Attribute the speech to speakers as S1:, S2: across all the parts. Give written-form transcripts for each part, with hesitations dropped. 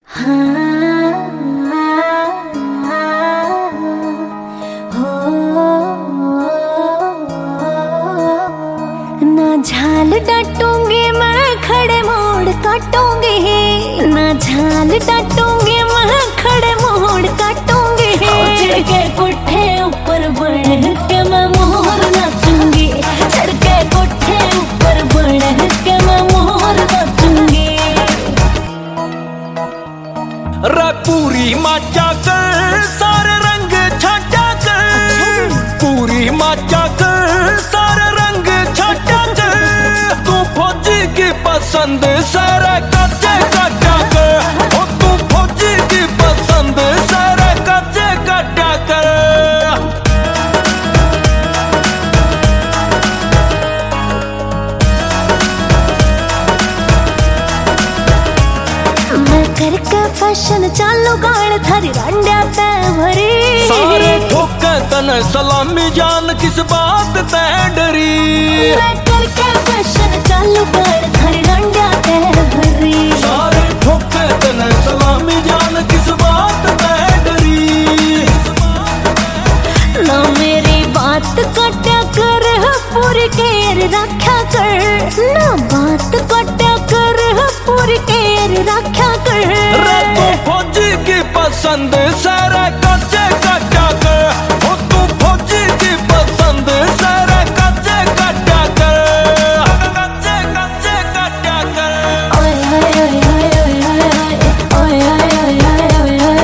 S1: ना झाल डांटूंगी मैं खड़े मोड़ काटूंगी, ना झाल डांटूंगी मैं खड़े मोड़ काटूंगी। चढ़ के कोठे ऊपर बढ़ के मैं मोर नाचूंगी, चढ़ के कोठे ऊपर बढ़ के मैं मोर नाचूंगी।
S2: रे पूरी माचा कर सारे रंग छाटा कर, पूरी माचा कर सारे रंग छाटा कर। तू फौजी की पसंद सारे कच्चे काटा कर, ओ तू फौजी की पसंद सारे कच्चे काटा कर।
S1: मैं करके फैशन चालू गाड़ थारी रांडिया ते भरी,
S2: सारे ठोके तने सलामी जान किस बात ते डरी।
S1: मैं करके फैशन चालू गाड़ थारी रांडिया ते भरी,
S2: सारे ठोके तने सलामी जान किस बात ते डरी।
S1: ना मेरी बात काटा कर पूरी केर रखा कर, ना बात काटा कर पूरी केर रखा कर।
S2: रे तू फौजी की पसंद सारे कच्चे काटा कर, ओ तू फौजी की पसंद सारे कच्चे काटा कर, कच्चे कच्चे काटा कर।
S1: ओए ओए ओए ओए ओए ओए ओए ओए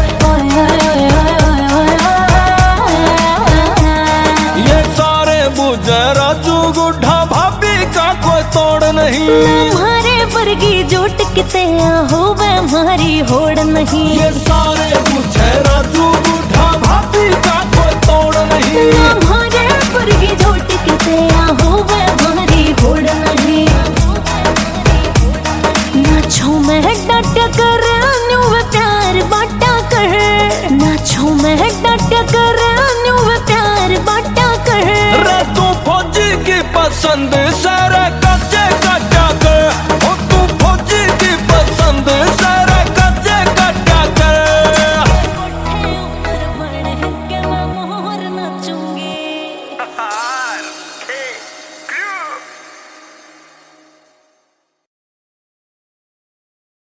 S2: ये सारे बुझे राजू गुड्ढा भाभी का कोई तोड़ नहीं।
S1: हमारे वर्गी जोट किते हो वे हमारी होड़ नहीं।
S2: ये सारे बुझे राजू गुड्ढा भाभी का कोई तोड़ नहीं।
S1: हमारे वर्गी जोट किते हो वे